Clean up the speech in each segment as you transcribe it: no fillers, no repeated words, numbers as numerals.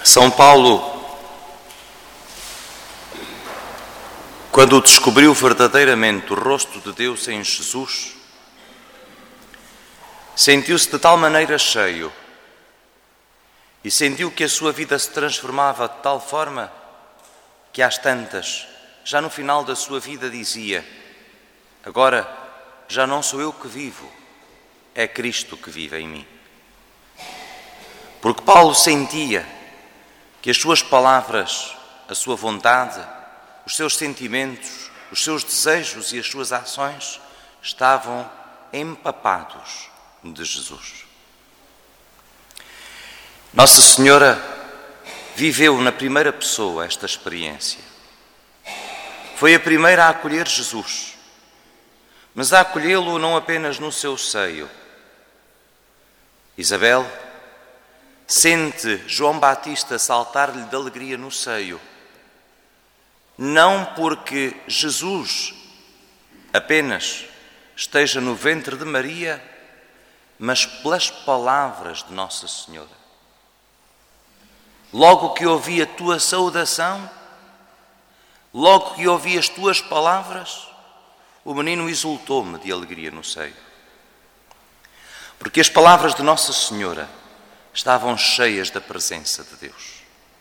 São Paulo, quando descobriu verdadeiramente o rosto de Deus em Jesus, sentiu-se de tal maneira cheio e sentiu que a sua vida se transformava de tal forma que às tantas, já no final da sua vida, dizia: agora já não sou eu que vivo, é Cristo que vive em mim. Porque Paulo sentia que as suas palavras, a sua vontade, os seus sentimentos, os seus desejos e as suas ações estavam empapados de Jesus. Nossa Senhora viveu na primeira pessoa esta experiência. Foi a primeira a acolher Jesus, mas a acolhê-lo não apenas no seu seio. Isabel sente João Batista saltar-lhe de alegria no seio, não porque Jesus apenas esteja no ventre de Maria, mas pelas palavras de Nossa Senhora. Logo que ouvi a tua saudação, logo que ouvi as tuas palavras, o menino exultou-me de alegria no seio. Porque as palavras de Nossa Senhora estavam cheias da presença de Deus.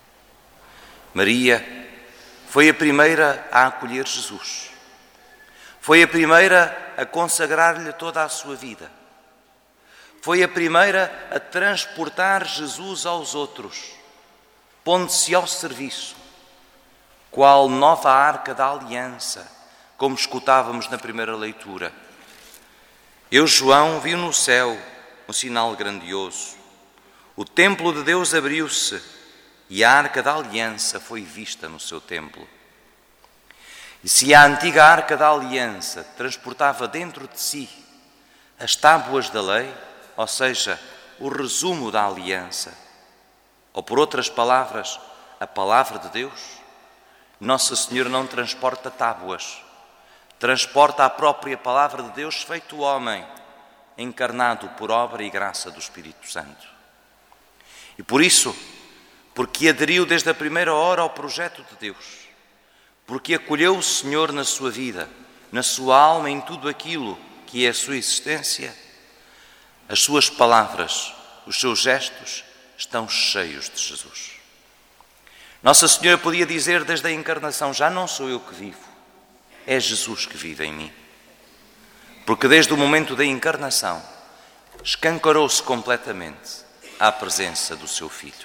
Maria foi a primeira a acolher Jesus. Foi a primeira a consagrar-lhe toda a sua vida. Foi a primeira a transportar Jesus aos outros, pondo-se ao serviço, qual nova arca da aliança, como escutávamos na primeira leitura. Eu, João, vi no céu um sinal grandioso. O templo de Deus abriu-se e a arca da aliança foi vista no seu templo. E se a antiga arca da aliança transportava dentro de si as tábuas da lei, ou seja, o resumo da aliança, ou por outras palavras, a palavra de Deus, Nossa Senhora não transporta tábuas, transporta a própria palavra de Deus feito homem, encarnado por obra e graça do Espírito Santo. E por isso, porque aderiu desde a primeira hora ao projeto de Deus, porque acolheu o Senhor na sua vida, na sua alma, em tudo aquilo que é a sua existência, as suas palavras, os seus gestos estão cheios de Jesus. Nossa Senhora podia dizer desde a encarnação: já não sou eu que vivo, é Jesus que vive em mim. Porque desde o momento da encarnação escancarou-se completamente à presença do seu Filho.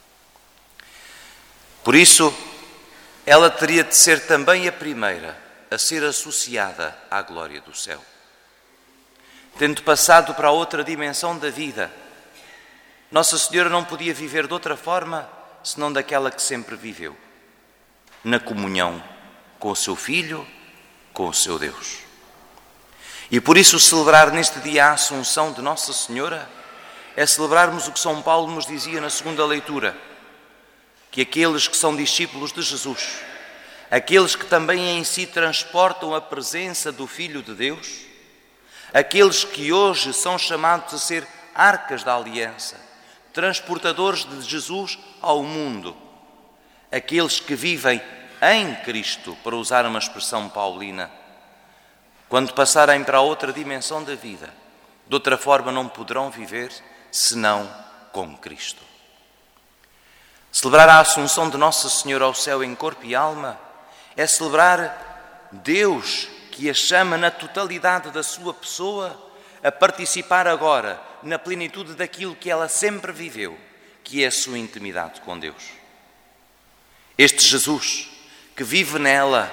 Por isso, ela teria de ser também a primeira a ser associada à glória do céu. Tendo passado para a outra dimensão da vida, Nossa Senhora não podia viver de outra forma senão daquela que sempre viveu, na comunhão com o seu Filho, com o seu Deus. E por isso celebrar neste dia a Assunção de Nossa Senhora é celebrarmos o que São Paulo nos dizia na segunda leitura, que aqueles que são discípulos de Jesus, aqueles que também em si transportam a presença do Filho de Deus, aqueles que hoje são chamados a ser arcas da aliança, transportadores de Jesus ao mundo, aqueles que vivem em Cristo, para usar uma expressão paulina, quando passarem para a outra dimensão da vida, de outra forma não poderão viver senão com Cristo. Celebrar a Assunção de Nossa Senhora ao céu em corpo e alma é celebrar Deus que a chama na totalidade da sua pessoa a participar agora na plenitude daquilo que ela sempre viveu, que é a sua intimidade com Deus. Este Jesus que vive nela,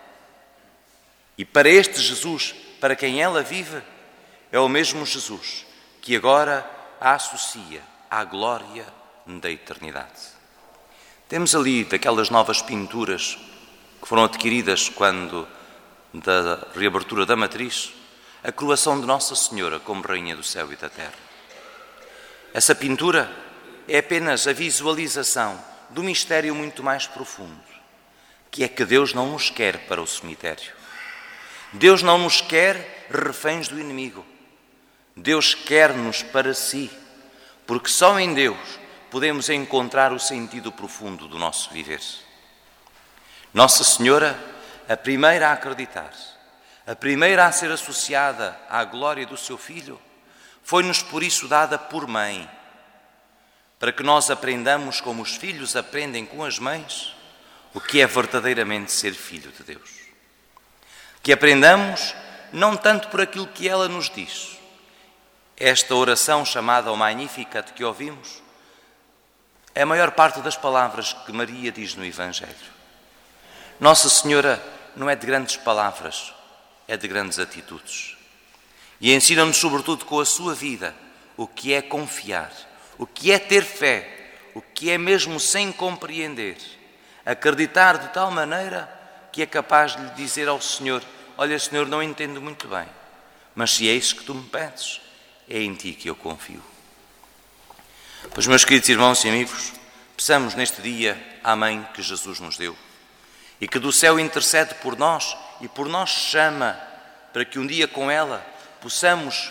e para este Jesus, para quem ela vive, é o mesmo Jesus que agora a associa à glória da eternidade. Temos ali daquelas novas pinturas que foram adquiridas quando da reabertura da matriz, a coroação de Nossa Senhora como Rainha do Céu e da Terra. Essa pintura é apenas a visualização de um mistério muito mais profundo, que é que Deus não nos quer para o cemitério. Deus não nos quer reféns do inimigo. Deus quer-nos para si, porque só em Deus podemos encontrar o sentido profundo do nosso viver. Nossa Senhora, a primeira a acreditar, a primeira a ser associada à glória do seu Filho, foi-nos por isso dada por mãe, para que nós aprendamos como os filhos aprendem com as mães o que é verdadeiramente ser filho de Deus. Que aprendamos não tanto por aquilo que ela nos diz. Esta oração chamada o Magnificat que ouvimos é a maior parte das palavras que Maria diz no Evangelho. Nossa Senhora não é de grandes palavras, é de grandes atitudes. E ensina-nos, sobretudo com a sua vida, o que é confiar, o que é ter fé, o que é mesmo sem compreender, acreditar de tal maneira que é capaz de lhe dizer ao Senhor: olha, Senhor, não entendo muito bem, mas se é isso que tu me pedes, é em ti que eu confio. Pois, meus queridos irmãos e amigos, peçamos neste dia à Mãe que Jesus nos deu e que do céu intercede por nós e por nós chama para que um dia com ela possamos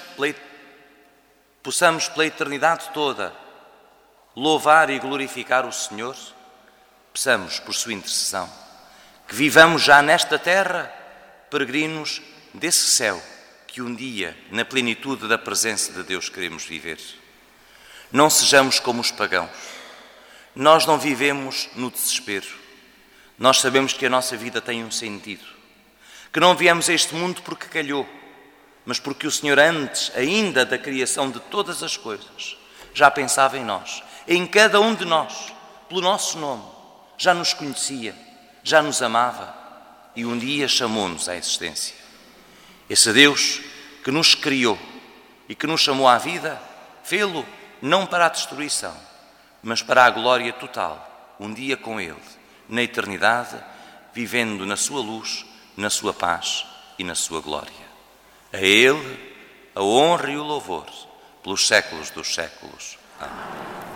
pela eternidade toda louvar e glorificar o Senhor. Peçamos por sua intercessão que vivamos já nesta terra peregrinos desse céu que um dia, na plenitude da presença de Deus, queremos viver. Não sejamos como os pagãos. Nós não vivemos no desespero. Nós sabemos que a nossa vida tem um sentido. Que não viemos a este mundo porque calhou, mas porque o Senhor, antes ainda da criação de todas as coisas, já pensava em nós, em cada um de nós, pelo nosso nome, já nos conhecia, já nos amava e um dia chamou-nos à existência. Esse Deus que nos criou e que nos chamou à vida, fê-lo não para a destruição, mas para a glória total, um dia com Ele, na eternidade, vivendo na sua luz, na sua paz e na sua glória. A Ele a honra e o louvor pelos séculos dos séculos. Amém.